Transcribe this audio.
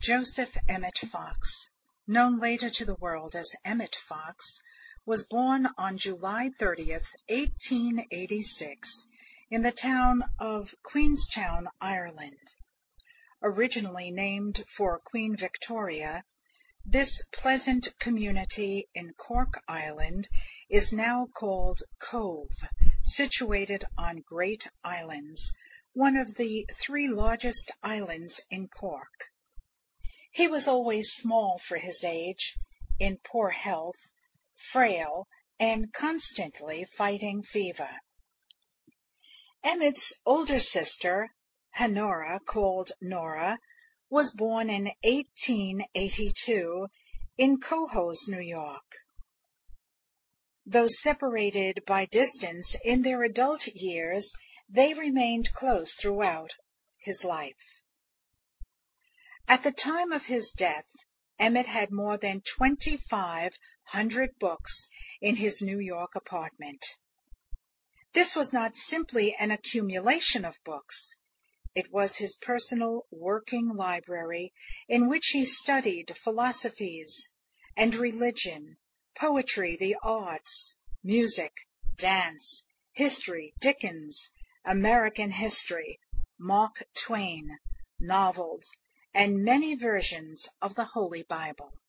Joseph Emmett Fox, known later to the world as Emmett Fox, was born on July 30th, 1886, in the town of Queenstown, Ireland. Originally named for Queen Victoria, this pleasant community in Cork Island is now called Cove, situated on Great Islands, one of the 3 largest islands in Cork. He was always small for his age, in poor health, frail, and constantly fighting fever. Emmett's older sister, Honora, called Nora, was born in 1882 in Cohoes, New York. Though separated by distance in their adult years, they remained close throughout his life. At the time of his death, Emmett had more than 2,500 books in his New York apartment. This was not simply an accumulation of books. It was his personal working library in which he studied philosophies and religion, poetry, the arts, music, dance, history, Dickens, American history, Mark Twain, novels, and many versions of the Holy Bible.